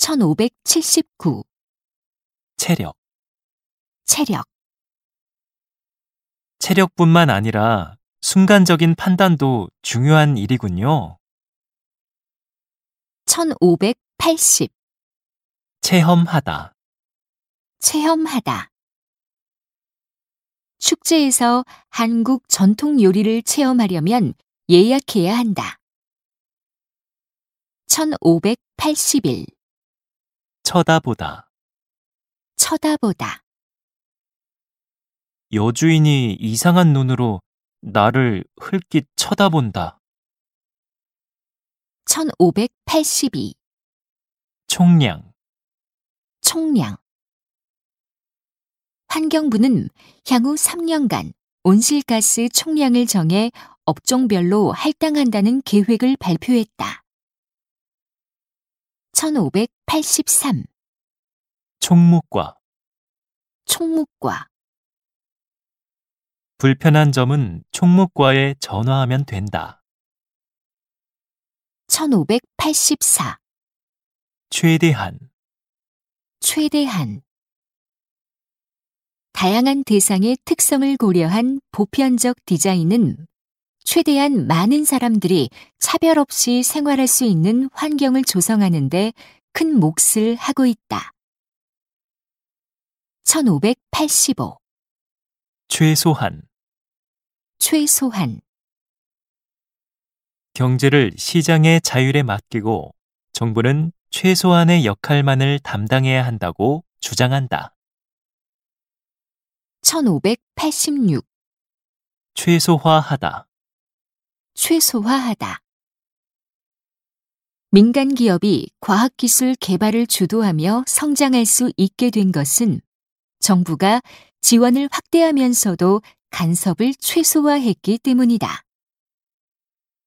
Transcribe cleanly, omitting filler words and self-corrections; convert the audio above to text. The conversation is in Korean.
1579. 체력. 체력. 체력뿐만 아니라 순간적인 판단도 중요한 일이군요. 1580. 체험하다. 체험하다. 축제에서 한국 전통 요리를 체험하려면 예약해야 한다. 1581. 쳐다보다. 쳐다보다. 여주인이 이상한 눈으로 나를 흘낏 쳐다본다. 1582. 총량. 총량. 환경부는 향후 3년간 온실가스 총량을 정해 업종별로 할당한다는 계획을 발표했다. 1583. 총무과. 총무과. 불편한 점은 총무과에 전화하면 된다. 1584. 최대한. 최대한. 다양한 대상의 특성을 고려한 보편적 디자인은 최대한 많은 사람들이 차별 없이 생활할 수 있는 환경을 조성하는 데 큰 몫을 하고 있다. 1585. 최소한. 최소한. 경제를 시장의 자율에 맡기고 정부는 최소한의 역할만을 담당해야 한다고 주장한다. 1586. 최소화하다. 최소화하다. 민간 기업이 과학기술 개발을 주도하며 성장할 수 있게 된 것은 정부가 지원을 확대하면서도 간섭을 최소화했기 때문이다.